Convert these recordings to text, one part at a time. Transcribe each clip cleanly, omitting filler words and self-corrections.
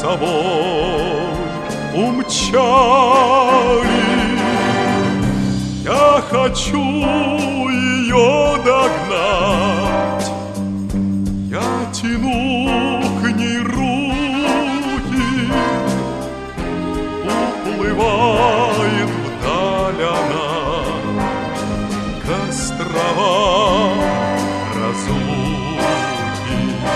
собой умчали. Я хочу ее догнать, я тяну к ней руки, уплывает вдаль она к островам разлуки.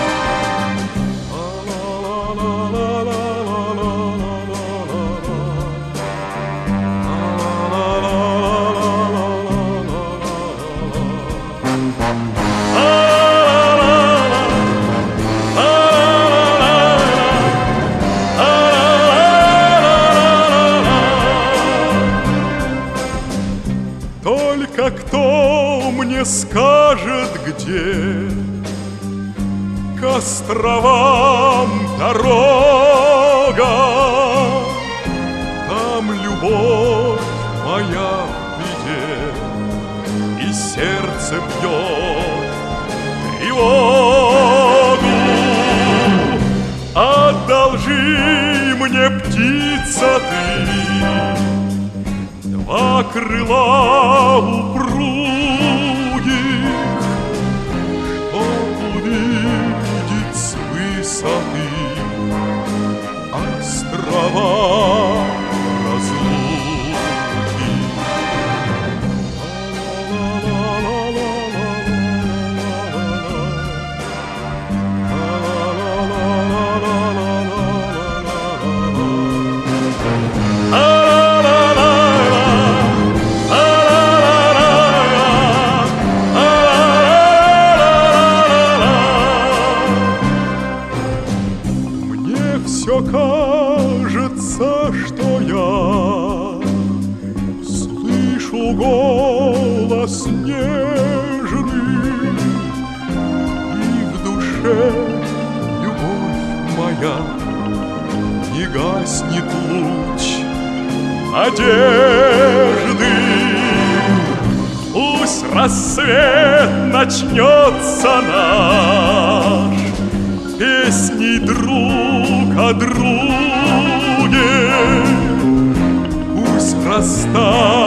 Только кто мне скажет, где к островам дорога? Там любовь моя в беде, и сердце бьет тревогу. Одолжи мне, птица, ты два крыла упругих, чтоб увидеть с высоты острова разлуки. Все кажется, что я слышу голос нежный, и в душе любовь моя не гаснет луч надежды. Пусть рассвет начнется наш песней друг о друге, пусть растает